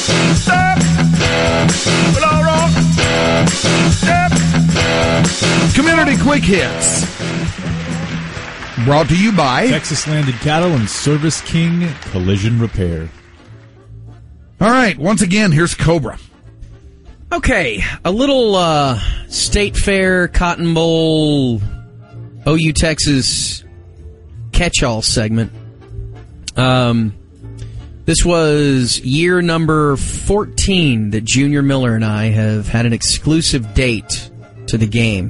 Step. Well, rock. Step. Community Quick Hits. Brought to you by Texas Landed Cattle and Service King Collision Repair. All right, once again, here's Cobra. Okay, a little State Fair, Cotton Bowl, OU Texas catch-all segment. This was year number 14 that Junior Miller and I have had an exclusive date to the game.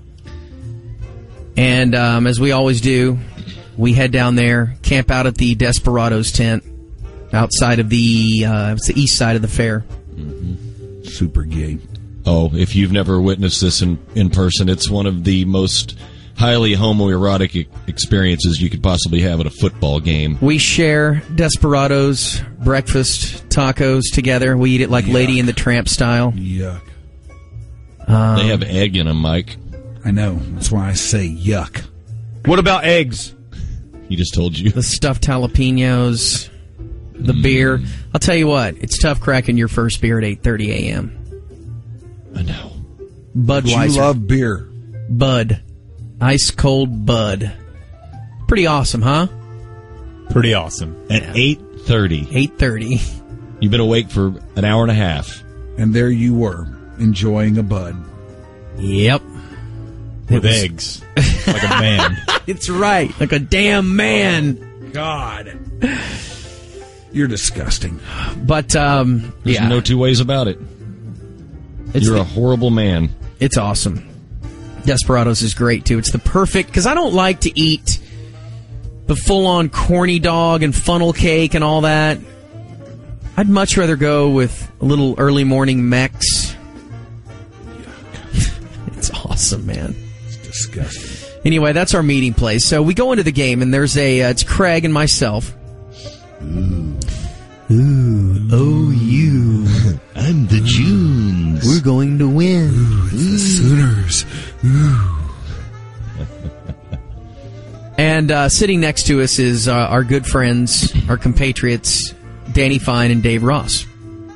And as we always do, we head down there, camp out at the Desperados tent outside of it's the east side of the fair. Mm-hmm. Super gay. Oh, if you've never witnessed this in person, it's one of the most highly homoerotic experiences you could possibly have at a football game. We share Desperados, breakfast, tacos together. We eat it like Lady and the Tramp style. Yuck. They have egg in them, Mike. I know. That's why I say yuck. What about eggs? He just told you. The stuffed jalapenos, the beer. I'll tell you what, it's tough cracking your first beer at 8:30 a.m. I know. Budweiser. You love beer. Bud. Ice cold Bud. Pretty awesome, huh? Pretty awesome. At 8:30. 8:30. You've been awake for an hour and a half. And there you were, enjoying a Bud. Yep. With eggs. Like a man. It's right. Like a damn man. God. You're disgusting. But, There's no two ways about it. You're a horrible man. It's awesome. Desperados is great, too. It's the perfect... Because I don't like to eat the full-on corny dog and funnel cake and all that. I'd much rather go with a little early morning Mex. It's awesome, man. It's disgusting. Anyway, that's our meeting place. So we go into the game, and there's it's Craig and myself. Ooh, OU. I'm the Junes. We're going to win. Ooh, it's the Sooners. Ooh. And sitting next to us is our good friends, our compatriots, Danny Fine and Dave Ross.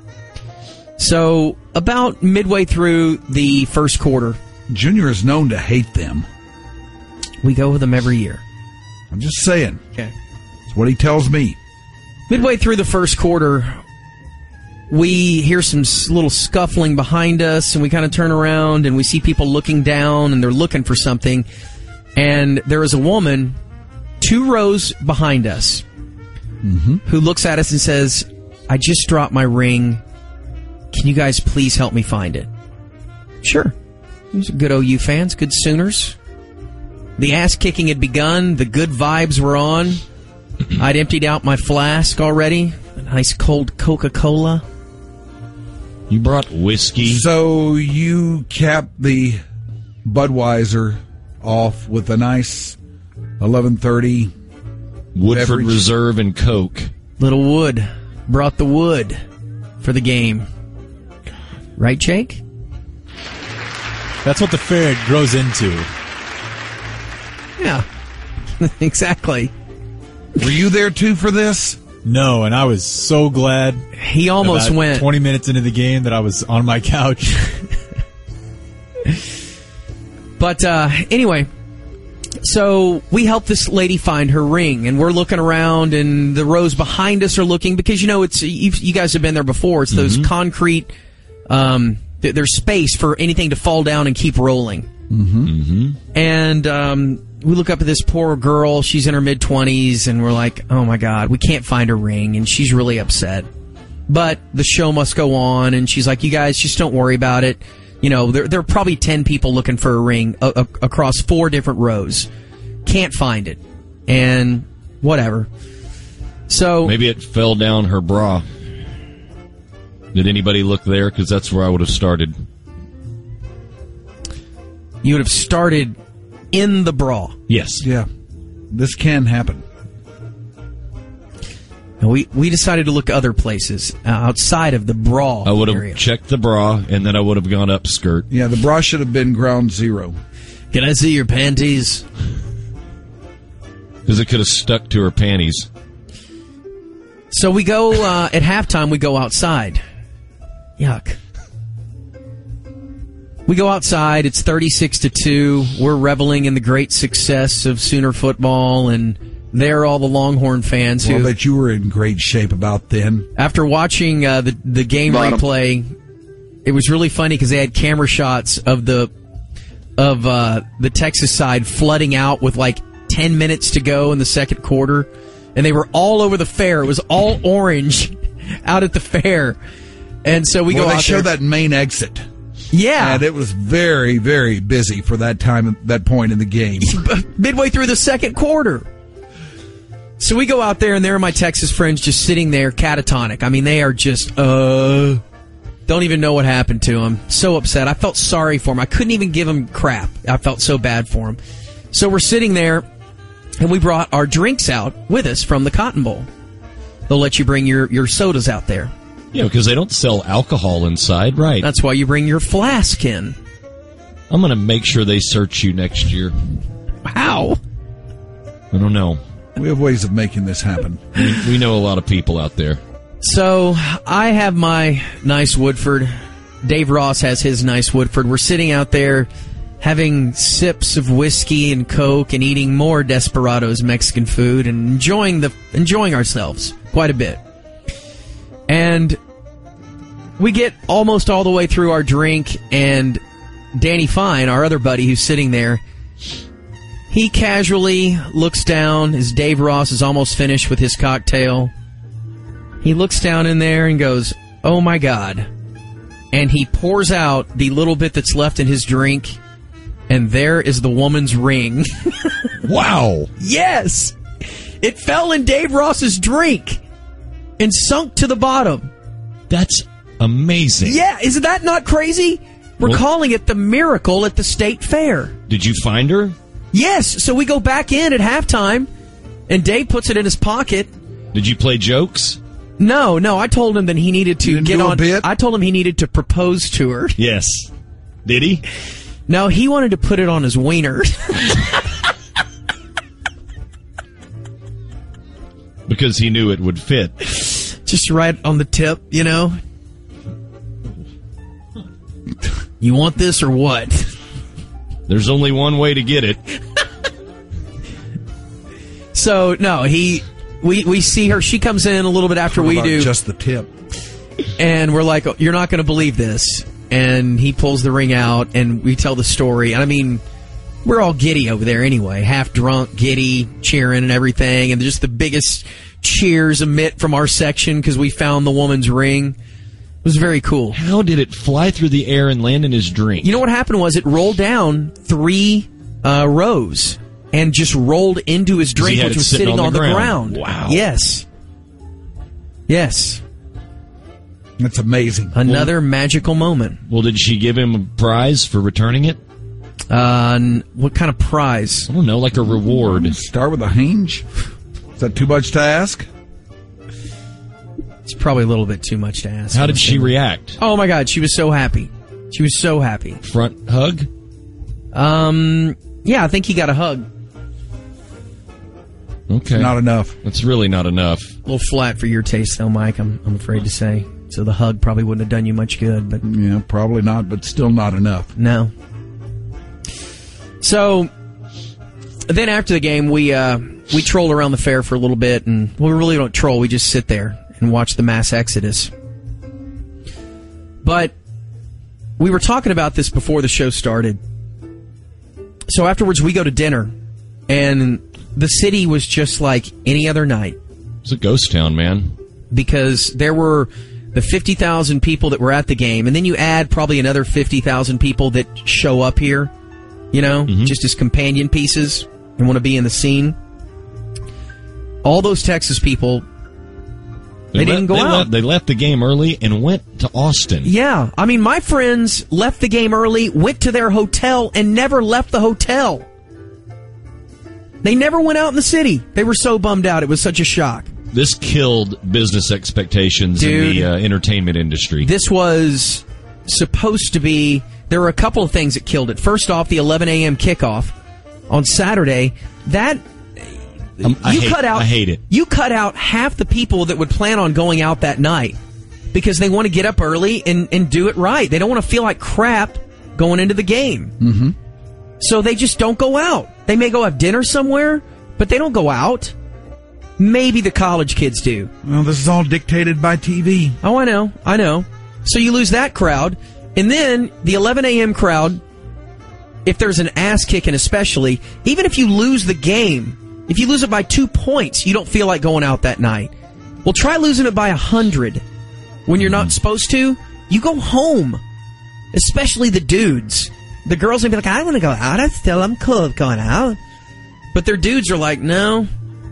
So about midway through the first quarter, Junior is known to hate them. we go with them every year. I'm just saying. Okay. It's what he tells me. Midway through the first quarter, we hear some little scuffling behind us, and we kind of turn around, and we see people looking down, and they're looking for something. And there is a woman 2 rows behind us who looks at us and says, I just dropped my ring. Can you guys please help me find it? Sure. These are good OU fans, good Sooners. The ass-kicking had begun. The good vibes were on. I'd emptied out my flask already. A nice cold Coca-Cola. You brought whiskey. So you capped the Budweiser off with a nice 11:30 Woodford beverage. Reserve and Coke. Little Wood brought the wood for the game. Right, Jake? That's what the fair grows into. Yeah. Exactly. Were you there too for this? No, and I was so glad. He almost about went. 20 minutes into the game that I was on my couch. But anyway, so we help this lady find her ring, and we're looking around, and the rows behind us are looking, because, it's you guys have been there before. It's those concrete, there's space for anything to fall down and keep rolling. And we look up at this poor girl. She's in her mid-20s, and we're like, oh, my God, we can't find her ring, and she's really upset. But the show must go on, and she's like, you guys, just don't worry about it. There are probably 10 people looking for a ring across 4 different rows. Can't find it. And whatever. So Maybe it fell down her bra. Did anybody look there? Because that's where I would have started. you would have started in the bra. Yes. Yeah. This can happen. And we decided to look other places outside of the bra I would area. have checked the bra, and then I would have gone up skirt. Yeah, the bra should have been ground zero. Can I see your panties? Because it could have stuck to her panties. So we go, at halftime, we go outside. Yuck. We go outside, it's 36-2. We're reveling in the great success of Sooner football, and they're all the Longhorn fans who... Well, that you were in great shape about then. After watching the game replay, it was really funny because they had camera shots of the Texas side flooding out with like 10 minutes to go in the second quarter, and they were all over the fair. It was all orange out at the fair, and so we go out there. They showed that main exit. Yeah, and it was very, very busy for that time, that point in the game. Midway through the second quarter. So we go out there, and there are my Texas friends just sitting there catatonic. I mean, they are just, don't even know what happened to them. So upset. I felt sorry for them. I couldn't even give them crap. I felt so bad for them. So we're sitting there, and we brought our drinks out with us from the Cotton Bowl. They'll let you bring your sodas out there. Yeah, because they don't sell alcohol inside, right? That's why you bring your flask in. I'm going to make sure they search you next year. How? I don't know. We have ways of making this happen. We know a lot of people out there. So I have my nice Woodford. Dave Ross has his nice Woodford. We're sitting out there having sips of whiskey and Coke and eating more Desperados Mexican food and enjoying ourselves quite a bit. And we get almost all the way through our drink, and Danny Fine, our other buddy who's sitting there, he casually looks down as Dave Ross is almost finished with his cocktail. He looks down in there and goes, "Oh my God." And he pours out the little bit that's left in his drink, and there is the woman's ring. Wow. Yes! It fell in Dave Ross's drink and sunk to the bottom. That's amazing. Yeah, isn't that not crazy? We're calling it the miracle at the state fair. Did you find her? Yes, so we go back in at halftime, and Dave puts it in his pocket. Did you play jokes? No, I told him that he needed to get on. I told him he needed to propose to her. Yes. Did he? No, he wanted to put it on his wiener. Because he knew it would fit. Just right on the tip, you know? You want this or what? There's only one way to get it. So, no, we see her. She comes in a little bit after we do. Just the tip. And we're like, "Oh, you're not going to believe this." And he pulls the ring out, and we tell the story. And I mean, we're all giddy over there anyway, half drunk, giddy, cheering and everything. And just the biggest cheers emit from our section because we found the woman's ring. It was very cool. How did it fly through the air and land in his drink? You know what happened was it rolled down 3 rows and just rolled into his drink, which was sitting on the ground. Wow. Yes. That's amazing. Another magical moment. Well, did she give him a prize for returning it? What kind of prize? I don't know, like a reward. Start with a hinge? Is that too much to ask? It's probably a little bit too much to ask. How did she react? Oh my God, she was so happy. She was so happy. Front hug? Yeah, I think he got a hug. Okay. Not enough. That's really not enough. A little flat for your taste, though, Mike, I'm afraid to say. So the hug probably wouldn't have done you much good, but... Yeah, probably not, but still not enough. No. So, then after the game, we troll around the fair for a little bit, and we really don't troll, we just sit there and watch the mass exodus. But we were talking about this before the show started. So afterwards, we go to dinner, and the city was just like any other night. It's a ghost town, man. Because there were the 50,000 people that were at the game, and then you add probably another 50,000 people that show up here, you know, just as companion pieces and want to be in the scene. All those Texas people, they didn't go out. They left the game early and went to Austin. Yeah. I mean, my friends left the game early, went to their hotel, and never left the hotel. They never went out in the city. They were so bummed out. It was such a shock. This killed business expectations in the entertainment industry. This was supposed to be... There were a couple of things that killed it. First off, the 11 a.m. kickoff on Saturday. That I hate it. You cut out half the people that would plan on going out that night because they want to get up early and do it right. They don't want to feel like crap going into the game. Mm-hmm. So they just don't go out. They may go have dinner somewhere, but they don't go out. Maybe the college kids do. Well, this is all dictated by TV. Oh, I know. So you lose that crowd, and then the 11 a.m. crowd, if there's an ass kicking especially, even if you lose the game, if you lose it by 2 points, you don't feel like going out that night. Well, try losing it by 100 when you're not supposed to. You go home, especially the dudes. The girls will be like, I want to go out. I'm cool with going out. But their dudes are like, no.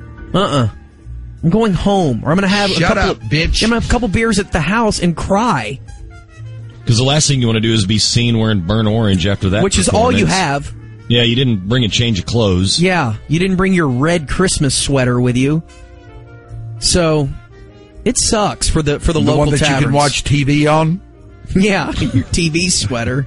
I'm going home, or I'm going to have bitch. I'm going to have a couple beers at the house and cry. Because the last thing you want to do is be seen wearing burnt orange after that. Which is all you have. Yeah, you didn't bring a change of clothes. Yeah, you didn't bring your red Christmas sweater with you. So it sucks for the local one that taverns. You can watch TV on. Yeah, your TV sweater.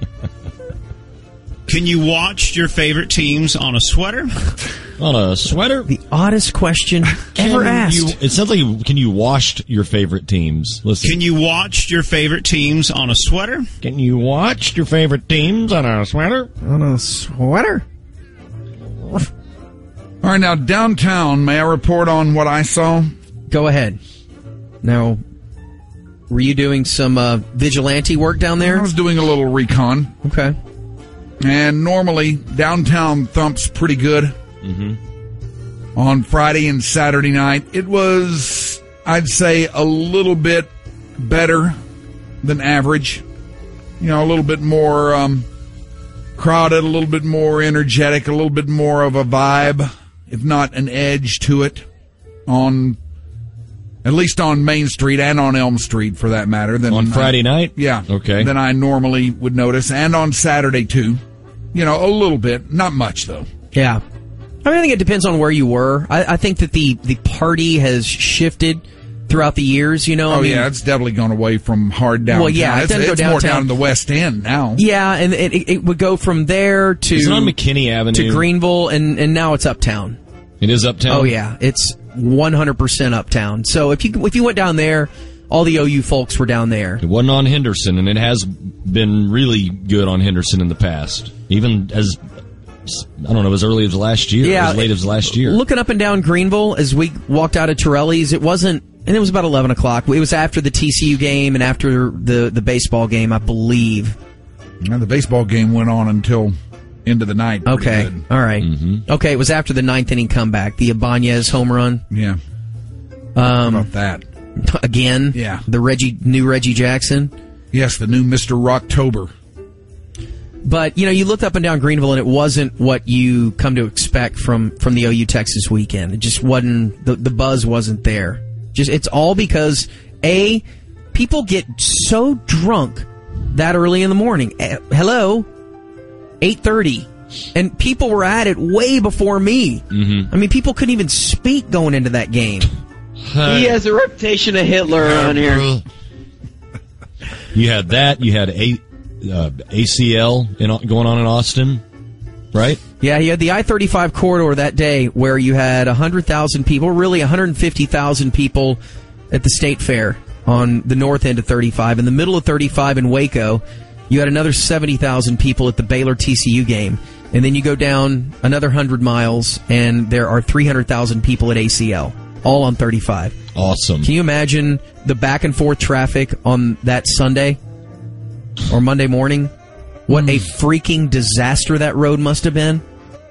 Can you watch your favorite teams on a sweater? On a sweater? The oddest question ever asked. It sounds like, can you wash your favorite teams? Listen. Can you watch your favorite teams on a sweater? Can you watch your favorite teams on a sweater? On a sweater? All right, now downtown, may I report on what I saw? Go ahead. Now, were you doing some vigilante work down there? I was doing a little recon. Okay. And normally, downtown thumps pretty good. Mm-hmm. On Friday and Saturday night, it was, I'd say, a little bit better than average. You know, a little bit more crowded, a little bit more energetic, a little bit more of a vibe, if not an edge to it, at least on Main Street and on Elm Street, for that matter. On Friday night? Yeah. Okay. Than I normally would notice, and on Saturday, too. You know, a little bit. Not much, though. Yeah. I think it depends on where you were. I think that the party has shifted throughout the years, you know. Yeah, it's definitely gone away from hard downtown. Well, yeah, it doesn't go it's downtown. more down in the West End now. Yeah, and it would go from there to... It's on McKinney Avenue. To Greenville, and now it's uptown. It is uptown? Oh, yeah. It's 100% uptown. So if you went down there, all the OU folks were down there. It wasn't on Henderson, and it has been really good on Henderson in the past. Even as, I don't know, as early as last year. Yeah, as late as last year. Looking up and down Greenville as we walked out of Torelli's, it wasn't, and it was about 11 o'clock. It was after the TCU game and after the baseball game, I believe. And the baseball game went on until into the night. Okay, good. all right. Mm-hmm. Okay, it was after the ninth inning comeback, the Ibanez home run. Yeah. How about that? Again? Yeah. The new Reggie Jackson. Yes, the new Mr. Rocktober. But, you looked up and down Greenville, and it wasn't what you come to expect from the OU Texas weekend. It just wasn't, the buzz wasn't there. It's all because, A, people get so drunk that early in the morning. Hello? 8:30. And people were at it way before me. Mm-hmm. I mean, people couldn't even speak going into that game. He has a reputation of Hitler around here. You had that. You had ACL going on in Austin, right? Yeah, you had the I-35 corridor that day where you had 100,000 people, really 150,000 people at the State Fair on the north end of 35. In the middle of 35 in Waco, you had another 70,000 people at the Baylor-TCU game. And then you go down another 100 miles, and there are 300,000 people at ACL, all on 35. Awesome. Can you imagine the back-and-forth traffic on that Sunday or Monday morning? What a freaking disaster that road must have been.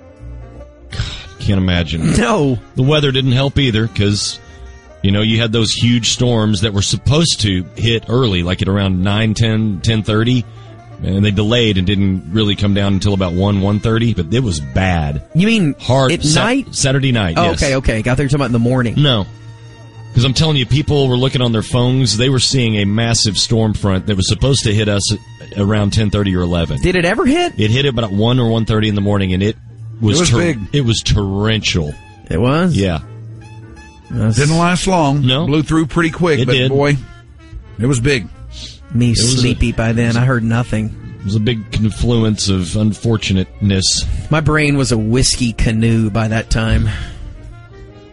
Can't imagine. No. The weather didn't help either because, you had those huge storms that were supposed to hit early, like at around 9, 10, 10:30. And they delayed and didn't really come down until about 1:30, but it was bad. You mean hard at night? Saturday night, oh, yes. Okay. I thought you were talking about in the morning. No. Because I'm telling you, people were looking on their phones. They were seeing a massive storm front that was supposed to hit us around 10:30 or 11. Did it ever hit? It hit about 1 or 1:30 in the morning, and it was big. It was torrential. It was? Yeah. Didn't last long. No. Blew through pretty quick, It but did. Boy, it was big. Me sleepy by then. I heard nothing. It was a big confluence of unfortunateness. My brain was a whiskey canoe by that time.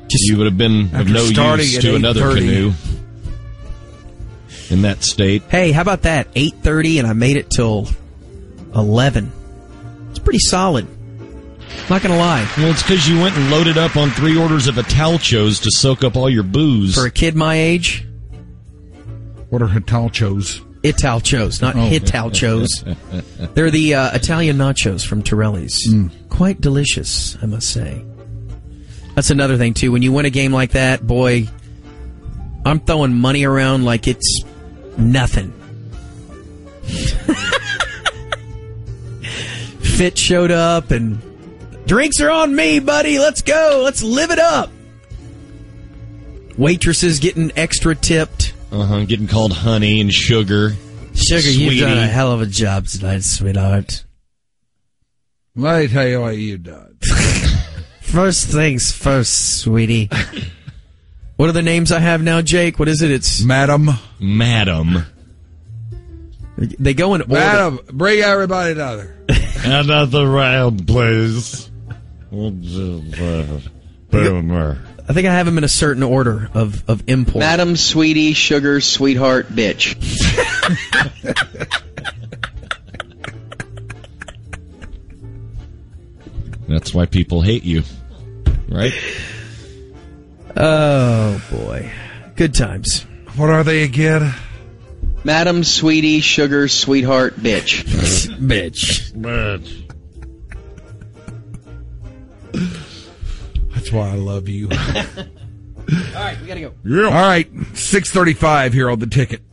You would have been of After no starting use at to another 8:30. canoe in that state. Hey, how about that? 8:30, and I made it till 11. It's pretty solid. Not gonna lie. Well, it's because you went and loaded up on 3 orders of Italchos to soak up all your booze. For a kid my age, What are Hitalchos? Italchos, not Hitalchos. They're the Italian nachos from Torelli's. Quite delicious, I must say. That's another thing, too. When you win a game like that, boy, I'm throwing money around like it's nothing. Fit showed up, and drinks are on me, buddy. Let's go. Let's live it up. Waitresses getting extra tipped. Getting called honey and sugar. Sugar, Sweetie. you've done a hell of a job tonight, sweetheart. Let me tell you what you done. First things first, sweetie. What are the names I have now, Jake? What is it? It's Madam, they go in order. Madam, bring everybody together. Another round, please. I think I have them in a certain order of import. Madam, sweetie, sugar, sweetheart, bitch. That's why people hate you, right? Oh, boy. Good times. What are they again? Madam, sweetie, sugar, sweetheart, bitch. Bitch. That's why I love you. All right, we gotta go. All right, 6:35 here on the ticket.